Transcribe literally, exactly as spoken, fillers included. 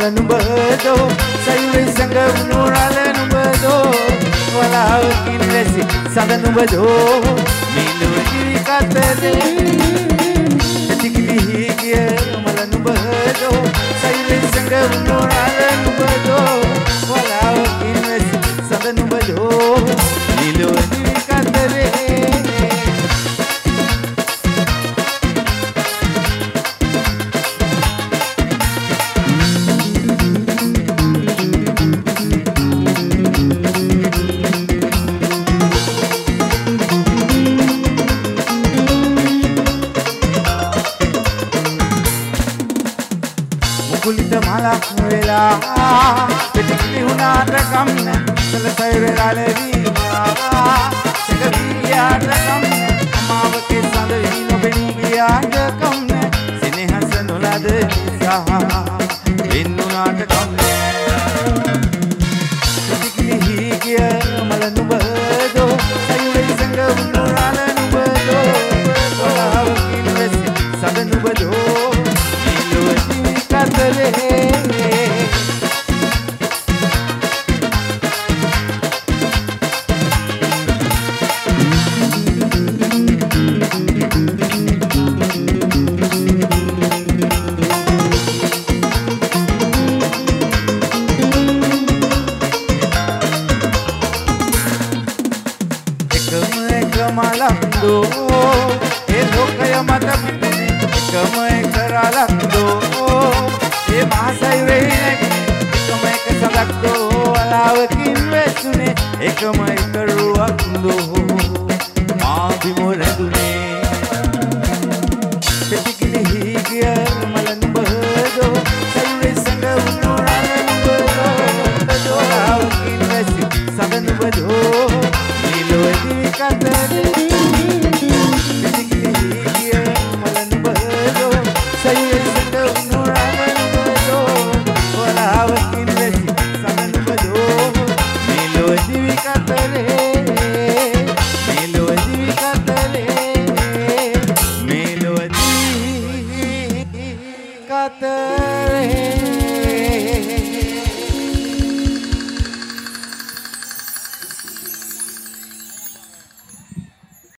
මල නුඹදෝ සයුරේ සංගවුණු රළ නුඹදෝ වලාවකින් වැසි සඳ නුඹදෝ මිලු දිවි කතරේ ටිකිලි ගිය මල නුඹදෝ සයුරේ සංගවුණු රළ නුඹදෝ වලාවකින් වැසි සඳ නුඹදෝ මිලු දිවි කතරේ කුලිත මලක් වෙලා පිටිකිලි වුණාට කම්න සලසයි වෙලා ලැබීමා සකවියාට කම්න අමාවකේ සඳ වී නොබෙනී ගියාට කම්න සෙනෙහස නොලද නිසා වෙන්නුනාට කම්න පිටිකිලි ගිය මල නුඹදෝ සයුරේ සංගවුණු රළ නුඹදෝ වලාවකින් වැසි සඳ නුඹදෝ මලක්දෝ ඒ ලෝකය මත පිපුනේ එකම එක රලක්දෝ ඒ මහසයුරේ නැගිනේ එකම එක සලක්දෝ අලාවකින් වැසුනේ එකම එක රුවක්දෝ